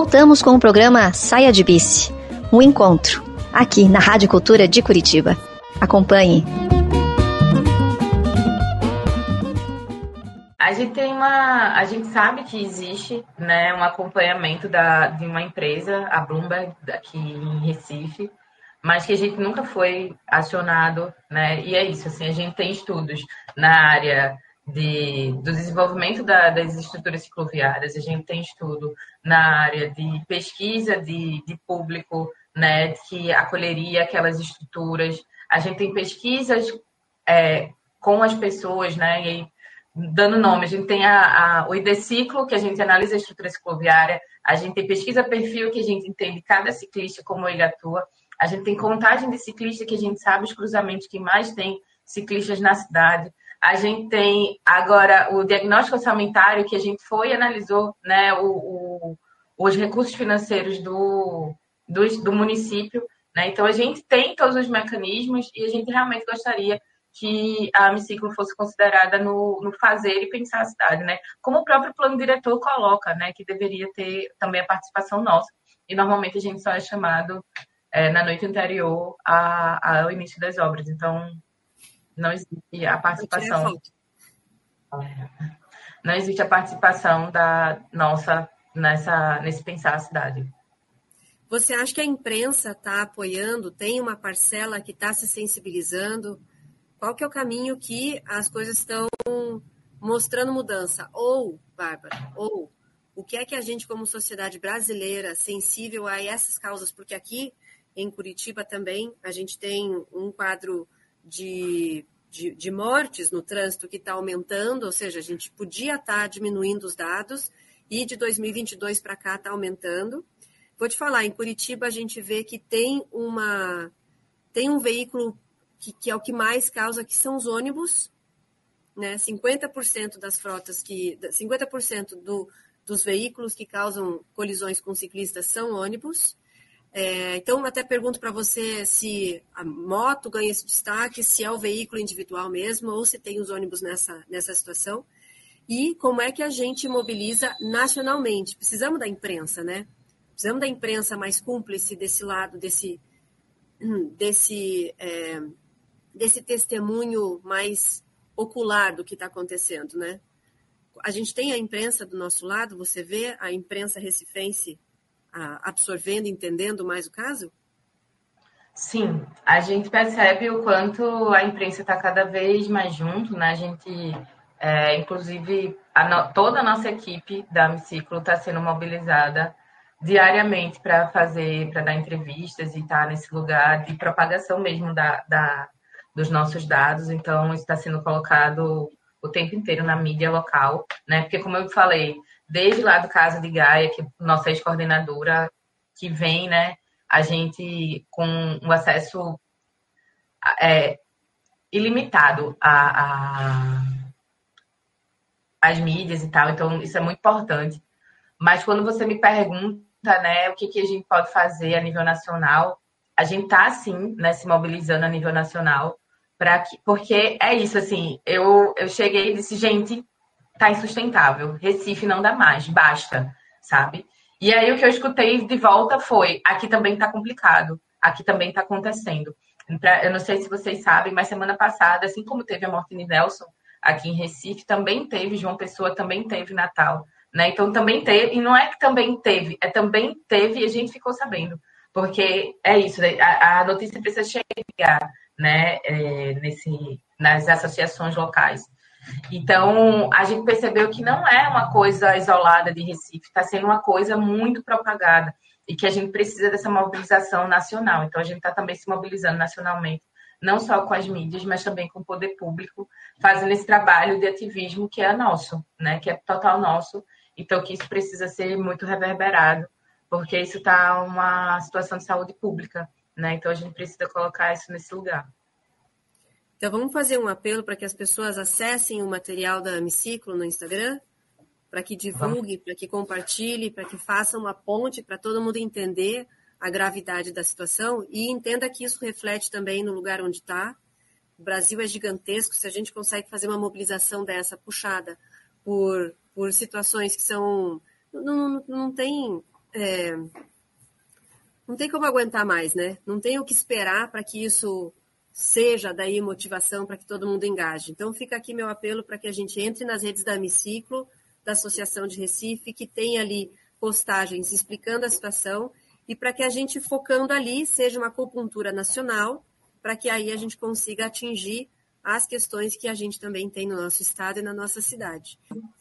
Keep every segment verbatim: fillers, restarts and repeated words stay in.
Voltamos com o programa Saia de Bice, um encontro, aqui na Rádio Cultura de Curitiba. Acompanhe. A gente tem uma, a gente sabe que existe, né, um acompanhamento da, de uma empresa, a Bloomberg, aqui em Recife, mas que a gente nunca foi acionado, né? E é isso, assim, a gente tem estudos na área de, do desenvolvimento da, das estruturas cicloviárias, a gente tem estudo na área de pesquisa de, de público, né, que acolheria aquelas estruturas, a gente tem pesquisas é, com as pessoas, né, e aí, dando nome, a gente tem a, a, o I D Ciclo, que a gente analisa a estrutura cicloviária, a gente tem pesquisa perfil, que a gente entende cada ciclista, como ele atua, a gente tem contagem de ciclistas, que a gente sabe os cruzamentos que mais tem ciclistas na cidade, a gente tem agora o diagnóstico orçamentário, que a gente foi e analisou, né, o, o, os recursos financeiros do, do, do município, né, então a gente tem todos os mecanismos e a gente realmente gostaria que a Amiciclo fosse considerada no, no fazer e pensar a cidade, né? Como o próprio plano diretor coloca, né? Que deveria ter também a participação nossa. E normalmente a gente só é chamado é, na noite anterior a, ao início das obras. Então, não existe a participação. Não existe a participação da nossa nessa, nesse pensar a cidade. Você acha que a imprensa está apoiando? Tem uma parcela que está se sensibilizando? Qual que é o caminho que as coisas estão mostrando mudança? Ou, Bárbara, ou o que é que a gente, como sociedade brasileira, sensível a essas causas? Porque aqui, em Curitiba também, a gente tem um quadro de, de, de mortes no trânsito que está aumentando, ou seja, a gente podia estar diminuindo os dados, e de dois mil e vinte e dois para cá está aumentando. Vou te falar, em Curitiba a gente vê que tem, uma, tem um veículo Que, que é o que mais causa, que são os ônibus, né? cinquenta por cento das frotas, que, cinquenta por cento do, dos veículos que causam colisões com ciclistas são ônibus. É, então, até pergunto para você se a moto ganha esse destaque, se é o veículo individual mesmo, ou se tem os ônibus nessa, nessa situação. E como é que a gente mobiliza nacionalmente? Precisamos da imprensa, né? Precisamos da imprensa mais cúmplice desse lado, desse... desse é, desse testemunho mais ocular do que está acontecendo, né? A gente tem a imprensa do nosso lado, você vê a imprensa recifense absorvendo, entendendo mais o caso? Sim, a gente percebe o quanto a imprensa está cada vez mais junto, né? A gente, é, inclusive, a no, toda a nossa equipe da Amiciclo está sendo mobilizada diariamente para fazer, para dar entrevistas e estar tá nesse lugar de propagação mesmo da, da dos nossos dados, então isso está sendo colocado o tempo inteiro na mídia local, né? Porque, como eu falei, desde lá do Casa de Gaia, que nossa ex-coordenadora, que vem, né, a gente com um acesso é, ilimitado a, a, às mídias e tal, então isso é muito importante. Mas quando você me pergunta, né, o que, que a gente pode fazer a nível nacional, a gente está, sim, né, se mobilizando a nível nacional, pra que, porque é isso, assim, eu, eu cheguei e disse, gente, tá insustentável, Recife não dá mais, basta, sabe? E aí o que eu escutei de volta foi, aqui também tá complicado, aqui também tá acontecendo. Eu não sei se vocês sabem, mas semana passada, assim como teve a morte de Nelson aqui em Recife, também teve, João Pessoa também teve Natal, né? Então também teve, e não é que também teve, é também teve e a gente ficou sabendo. Porque é isso, a, a notícia precisa chegar, né, é, nesse, nas associações locais. Então, a gente percebeu que não é uma coisa isolada de Recife, está sendo uma coisa muito propagada e que a gente precisa dessa mobilização nacional. Então, a gente está também se mobilizando nacionalmente, não só com as mídias, mas também com o poder público, fazendo esse trabalho de ativismo que é nosso, né, que é total nosso. Então, que isso precisa ser muito reverberado, porque isso está uma situação de saúde pública, né? Então a gente precisa colocar isso nesse lugar. Então vamos fazer um apelo para que as pessoas acessem o material da Amiciclo no Instagram, para que divulgue, para que compartilhe, para que faça uma ponte para todo mundo entender a gravidade da situação e entenda que isso reflete também no lugar onde está. O Brasil é gigantesco, se a gente consegue fazer uma mobilização dessa puxada por, por situações que são... Não, não, não tem... é, não tem como aguentar mais, né? Não tem o que esperar para que isso seja daí motivação para que todo mundo engaje. Então fica aqui meu apelo para que a gente entre nas redes da Amiciclo, da Associação de Recife, que tem ali postagens explicando a situação e para que a gente, focando ali, seja uma acupuntura nacional, para que aí a gente consiga atingir as questões que a gente também tem no nosso estado e na nossa cidade.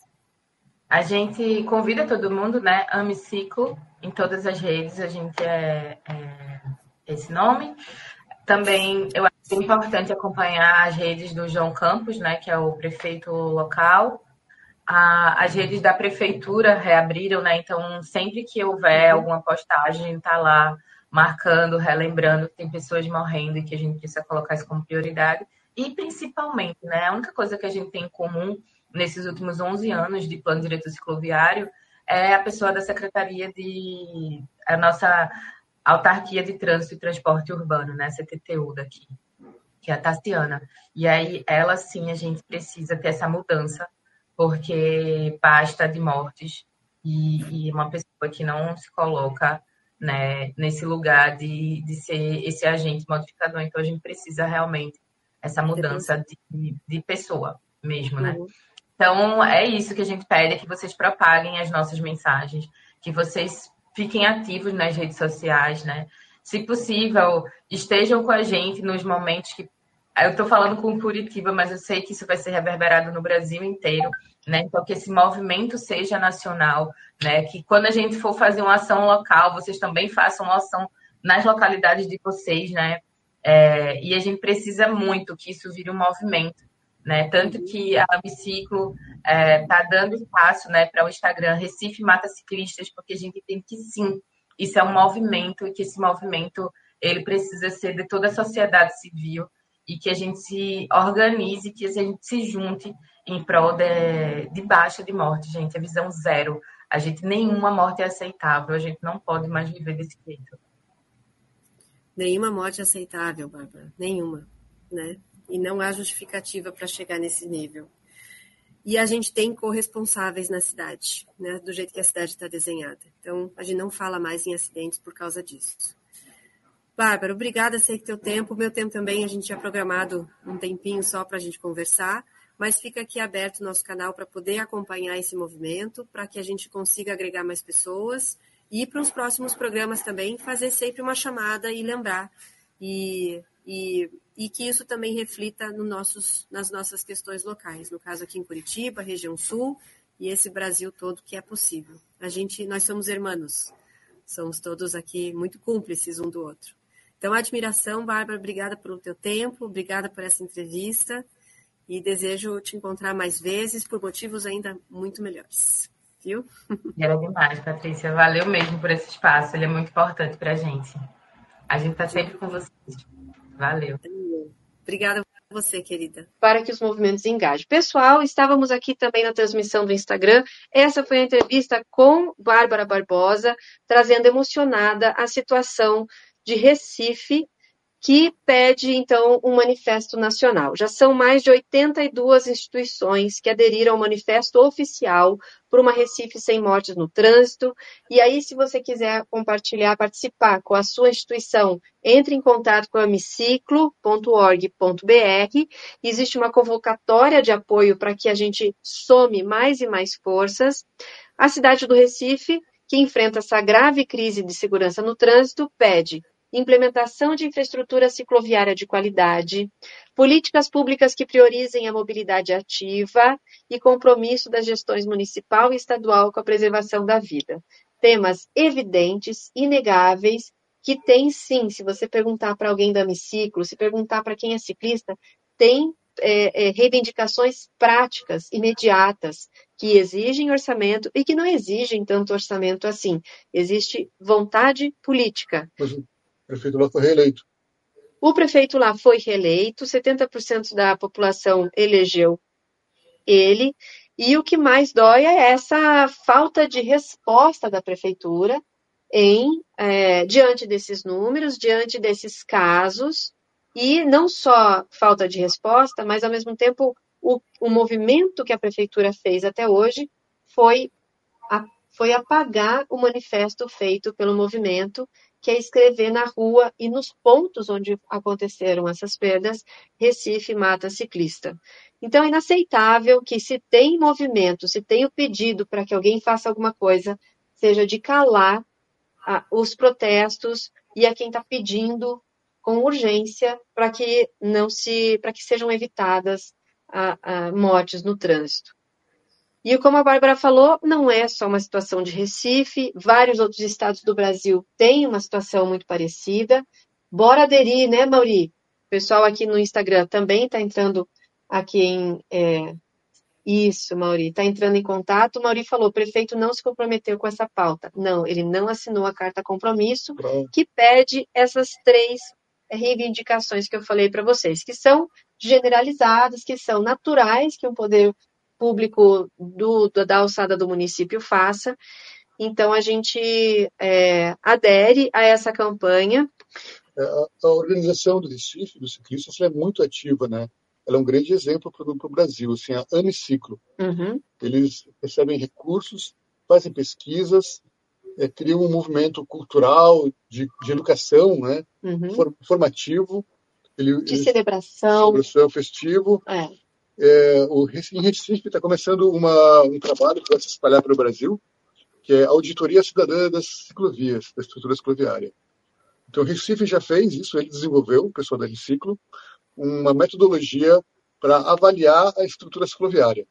A gente convida todo mundo, né? Amiciclo, em todas as redes, a gente é, é esse nome. Também eu acho importante acompanhar as redes do João Campos, né? Que é o prefeito local. A, as redes da prefeitura reabriram, né? Então, sempre que houver alguma postagem, a gente está lá marcando, relembrando que tem pessoas morrendo e que a gente precisa colocar isso como prioridade. E, principalmente, né? A única coisa que a gente tem em comum nesses últimos onze anos de Plano Diretor Cicloviário é a pessoa da Secretaria de... a nossa Autarquia de Trânsito e Transporte Urbano, né? C T T U daqui, que é a Tassiana. E aí, ela, sim, a gente precisa ter essa mudança, porque basta de mortes e, e uma pessoa que não se coloca, né, nesse lugar de, de ser esse agente modificador. Então, a gente precisa realmente essa mudança de, de pessoa mesmo, né? Uhum. Então, é isso que a gente pede, é que vocês propaguem as nossas mensagens, que vocês fiquem ativos nas redes sociais, né? Se possível, estejam com a gente nos momentos que... Eu estou falando com Curitiba, mas eu sei que isso vai ser reverberado no Brasil inteiro, né? Então, que esse movimento seja nacional, né? Que quando a gente for fazer uma ação local, vocês também façam uma ação nas localidades de vocês, né? É, e a gente precisa muito que isso vire um movimento, né? Tanto que a Amiciclo está é, dando espaço, né, para o Instagram Recife Mata Ciclistas, porque a gente tem que, sim, isso é um movimento e que esse movimento ele precisa ser de toda a sociedade civil, e que a gente se organize, que a gente se junte em prol de, de baixa de morte, gente. A visão zero. A gente, nenhuma morte é aceitável. A gente não pode mais viver desse jeito. Nenhuma morte é aceitável, Bárbara. Nenhuma, né? E não há justificativa para chegar nesse nível. E a gente tem corresponsáveis na cidade, né? Do jeito que a cidade está desenhada. Então, a gente não fala mais em acidentes por causa disso. Bárbara, obrigada, sei que teu tempo, meu tempo também, a gente tinha programado um tempinho só para a gente conversar, mas fica aqui aberto o nosso canal para poder acompanhar esse movimento, para que a gente consiga agregar mais pessoas e para os próximos programas também fazer sempre uma chamada e lembrar, e, e, e que isso também reflita no nossos, nas nossas questões locais, no caso aqui em Curitiba, região sul e esse Brasil todo que é possível. A gente, nós somos irmãos, somos todos aqui muito cúmplices um do outro. Então, admiração, Bárbara, obrigada pelo teu tempo, obrigada por essa entrevista e desejo te encontrar mais vezes por motivos ainda muito melhores, viu? Era demais, Patrícia, valeu mesmo por esse espaço, ele é muito importante para a gente. A gente está sempre com vocês. Valeu. Obrigada a você, querida. Para que os movimentos engajem. Pessoal, estávamos aqui também na transmissão do Instagram. Essa foi a entrevista com Bárbara Barbosa, trazendo emocionada a situação de Recife, que pede, então, um manifesto nacional. Já são mais de oitenta e duas instituições que aderiram ao manifesto oficial por uma Recife sem mortes no trânsito. E aí, se você quiser compartilhar, participar com a sua instituição, entre em contato com a amiciclo ponto org ponto br. Existe uma convocatória de apoio para que a gente some mais e mais forças. A cidade do Recife, que enfrenta essa grave crise de segurança no trânsito, pede implementação de infraestrutura cicloviária de qualidade, políticas públicas que priorizem a mobilidade ativa e compromisso das gestões municipal e estadual com a preservação da vida. Temas evidentes, inegáveis, que tem sim, se você perguntar para alguém da Amiciclo, se perguntar para quem é ciclista, tem é, é, reivindicações práticas, imediatas, que exigem orçamento e que não exigem tanto orçamento assim. Existe vontade política. Uhum. O prefeito lá foi reeleito. O prefeito lá foi reeleito, setenta por cento da população elegeu ele, e o que mais dói é essa falta de resposta da prefeitura em, é, diante desses números, diante desses casos, e não só falta de resposta, mas, ao mesmo tempo, o, o movimento que a prefeitura fez até hoje foi a foi apagar o manifesto feito pelo movimento, que é escrever na rua e nos pontos onde aconteceram essas perdas, Recife mata ciclista. Então, é inaceitável que se tem movimento, se tem o pedido para que alguém faça alguma coisa, seja de calar ah, os protestos e a quem está pedindo com urgência para que não se, para que sejam evitadas ah, ah, mortes no trânsito. E como a Bárbara falou, não é só uma situação de Recife, vários outros estados do Brasil têm uma situação muito parecida. Bora aderir, né, Mauri? O pessoal aqui no Instagram também está entrando aqui em... É... Isso, Mauri, está entrando em contato. O Mauri falou, o prefeito não se comprometeu com essa pauta. Não, ele não assinou a carta compromisso, que pede essas três reivindicações que eu falei para vocês, que são generalizadas, que são naturais, que um poder público do, da alçada do município faça. Então, a gente é, adere a essa campanha. A, a organização do Recife, dos ciclistas, é muito ativa, né? Ela é um grande exemplo para o Brasil, assim, a Amiciclo. Uhum. Eles recebem recursos, fazem pesquisas, é, criam um movimento cultural, de, de educação, né? Uhum. For, formativo. Ele, de eles, celebração. Celebração, festivo. É. É, o, em Recife está começando uma, um trabalho que vai se espalhar para o Brasil, que é a Auditoria Cidadã das Ciclovias, da estrutura cicloviária. Então, o Recife já fez isso, ele desenvolveu, o pessoal da Amiciclo, uma metodologia para avaliar a estrutura cicloviária.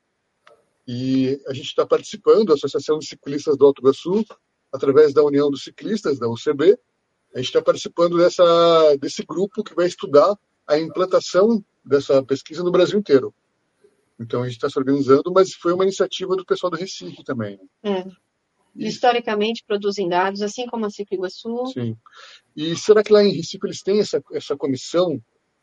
E a gente está participando, a Associação de Ciclistas do Alto Iguaçu, através da União dos Ciclistas, da U C B, a gente está participando dessa, desse grupo que vai estudar a implantação dessa pesquisa no Brasil inteiro. Então, a gente está se organizando, mas foi uma iniciativa do pessoal do Recife também. É. Historicamente, produzem dados, assim como a Ciclo Iguaçu. Sim. E será que lá em Recife eles têm essa, essa comissão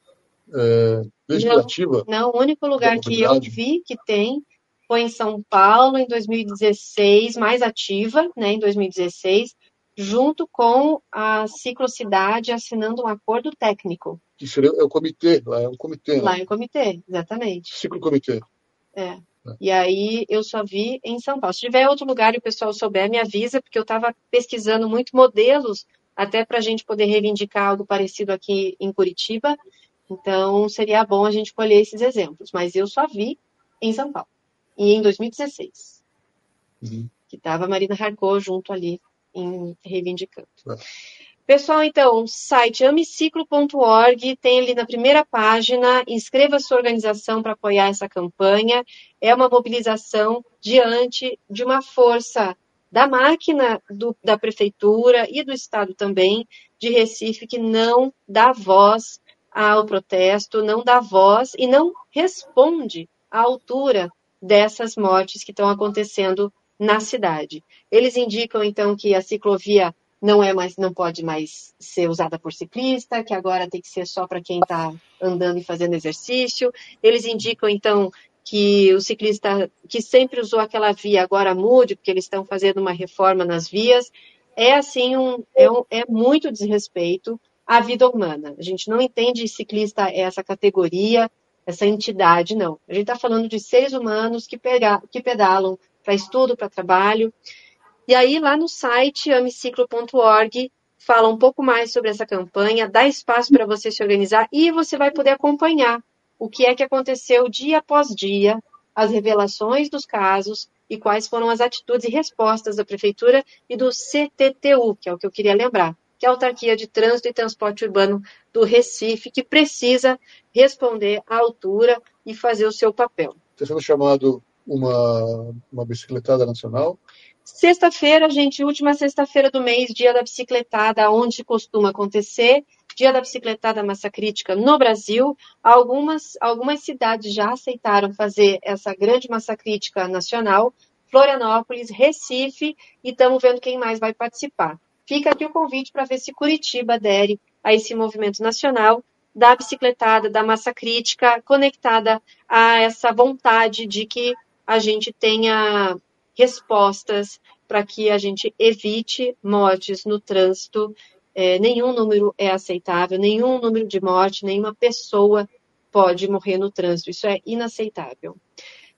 é, legislativa? Não, não, o único lugar que eu vi que tem foi em São Paulo, em dois mil e dezesseis, mais ativa, né, em dois mil e dezesseis, junto com a Ciclocidade assinando um acordo técnico. Que seria é o comitê, lá é um comitê. Lá né? é o comitê, exatamente. Ciclocomitê. É. é. E aí eu só vi em São Paulo. Se tiver outro lugar e o pessoal souber, me avisa, porque eu estava pesquisando muito modelos, até para a gente poder reivindicar algo parecido aqui em Curitiba. Então, seria bom a gente colher esses exemplos. Mas eu só vi em São Paulo. E em dois mil e dezesseis. Uhum. Que estava a Marina Harcô junto ali, em, reivindicando. É. Pessoal, então, site amiciclo ponto org, tem ali na primeira página, inscreva sua organização para apoiar essa campanha. É uma mobilização diante de uma força da máquina do, da prefeitura e do estado também, de Recife, que não dá voz ao protesto, não dá voz e não responde à altura dessas mortes que estão acontecendo na cidade. Eles indicam, então, que a ciclovia não é mais, não pode mais ser usada por ciclista, que agora tem que ser só para quem está andando e fazendo exercício. Eles indicam, então, que o ciclista que sempre usou aquela via agora mude, porque eles estão fazendo uma reforma nas vias. É, assim, um, é, um, é muito desrespeito à vida humana. A gente não entende ciclista essa categoria, essa entidade, não. A gente está falando de seres humanos que, pega, que pedalam para estudo, para trabalho. E aí, lá no site amiciclo ponto org, fala um pouco mais sobre essa campanha, dá espaço para você se organizar e você vai poder acompanhar o que é que aconteceu dia após dia, as revelações dos casos e quais foram as atitudes e respostas da Prefeitura e do C T T U, que é o que eu queria lembrar, que é a Autarquia de Trânsito e Transporte Urbano do Recife, que precisa responder à altura e fazer o seu papel. Está sendo chamado uma, uma bicicletada nacional? Sexta-feira, gente, última sexta-feira do mês, dia da bicicletada, onde costuma acontecer, dia da bicicletada massa crítica no Brasil. Algumas, algumas cidades já aceitaram fazer essa grande massa crítica nacional, Florianópolis, Recife, e estamos vendo quem mais vai participar. Fica aqui o convite para ver se Curitiba adere a esse movimento nacional da bicicletada, da massa crítica, conectada a essa vontade de que a gente tenha respostas para que a gente evite mortes no trânsito. É, nenhum número é aceitável, nenhum número de morte, nenhuma pessoa pode morrer no trânsito. Isso é inaceitável.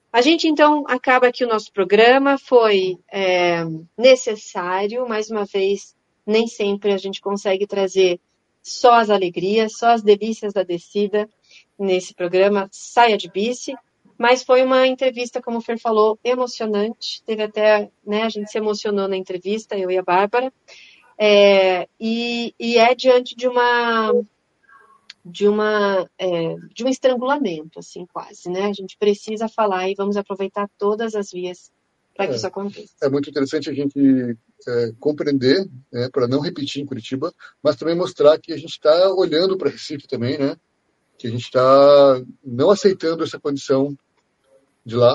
A gente, então, acaba aqui o nosso programa. Foi é, necessário, mais uma vez, nem sempre a gente consegue trazer só as alegrias, só as delícias da descida nesse programa Saia de Bici, mas foi uma entrevista, como o Fer falou, emocionante. Teve até, né, a gente se emocionou na entrevista, eu e a Bárbara, é, e, e é diante de uma... de uma é, de um estrangulamento, assim, quase, né? A gente precisa falar e vamos aproveitar todas as vias para que é, isso aconteça. É muito interessante a gente é, compreender, né, para não repetir em Curitiba, mas também mostrar que a gente está olhando para Recife também, né? Que a gente está não aceitando essa condição de lá,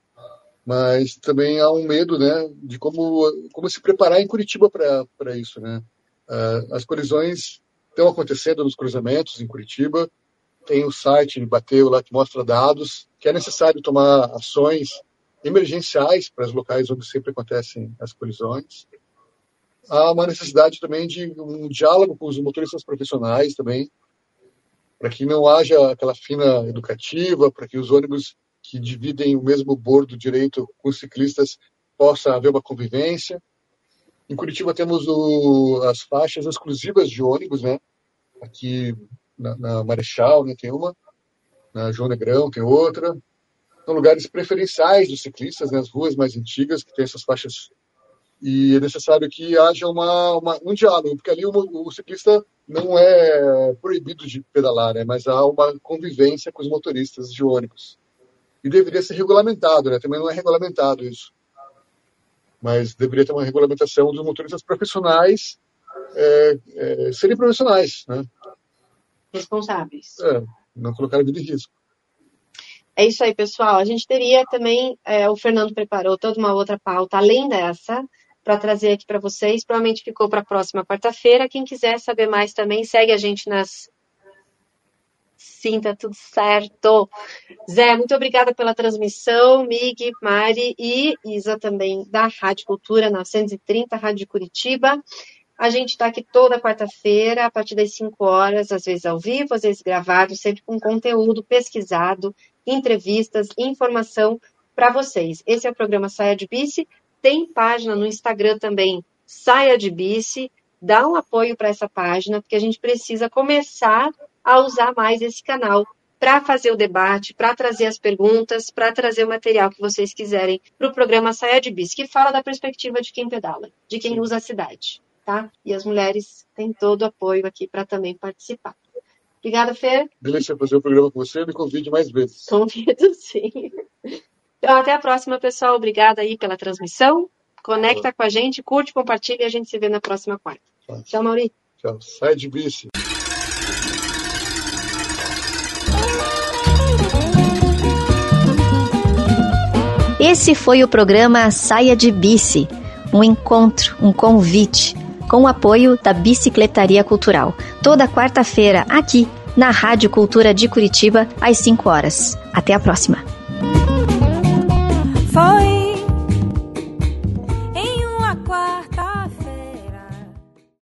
mas também há um medo, né, de como, como se preparar em Curitiba para isso, né? Uh, as colisões estão acontecendo nos cruzamentos em Curitiba, tem o site Bateu lá que mostra dados, que é necessário tomar ações emergenciais para os locais onde sempre acontecem as colisões. Há uma necessidade também de um diálogo com os motoristas profissionais também, para que não haja aquela fina educativa, para que os ônibus que dividem o mesmo bordo direito com os ciclistas possa haver uma convivência. Em Curitiba temos o, as faixas exclusivas de ônibus, né? Aqui na, na Marechal, né, tem uma, na João Negrão tem outra. São lugares preferenciais dos ciclistas, né, as ruas mais antigas que tem essas faixas. E é necessário que haja uma, uma, um diálogo, porque ali o, o ciclista não é proibido de pedalar, né, mas há uma convivência com os motoristas de ônibus. E deveria ser regulamentado, né, também não é regulamentado isso. Mas deveria ter uma regulamentação dos motoristas profissionais é, é, serem profissionais, né? Responsáveis. É, não colocar a vida em risco. É isso aí, pessoal. A gente teria também, é, o Fernando preparou toda uma outra pauta, além dessa, para trazer aqui para vocês. Provavelmente ficou para a próxima quarta-feira. Quem quiser saber mais também, segue a gente nas... Sim, tá tudo certo. Zé, muito obrigada pela transmissão. Mig, Mari e Isa também, da Rádio Cultura novecentos e trinta, Rádio Curitiba. A gente está aqui toda quarta-feira, a partir das cinco horas, às vezes ao vivo, às vezes gravado, sempre com conteúdo pesquisado, entrevistas, informação para vocês. Esse é o programa Saia de Bici. Tem página no Instagram também, Saia de Bici. Dá um apoio para essa página, porque a gente precisa começar a usar mais esse canal para fazer o debate, para trazer as perguntas, para trazer o material que vocês quiserem para o programa Saia de Bici, que fala da perspectiva de quem pedala, de quem usa a cidade. Tá? E as mulheres têm todo o apoio aqui para também participar. Obrigada, Fer. Delícia fazer o programa com você, me convide mais vezes. Convido, sim. Então, até a próxima, pessoal. Obrigada aí pela transmissão. Conecta ah. com a gente, curte, compartilha e a gente se vê na próxima quarta. Ah. Tchau, Mauri. Tchau. Sai de bici. Esse foi o programa Saia de Bici. Um encontro, um convite, com o apoio da Bicicletaria Cultural. Toda quarta-feira, aqui, na Rádio Cultura de Curitiba, às cinco horas. Até a próxima!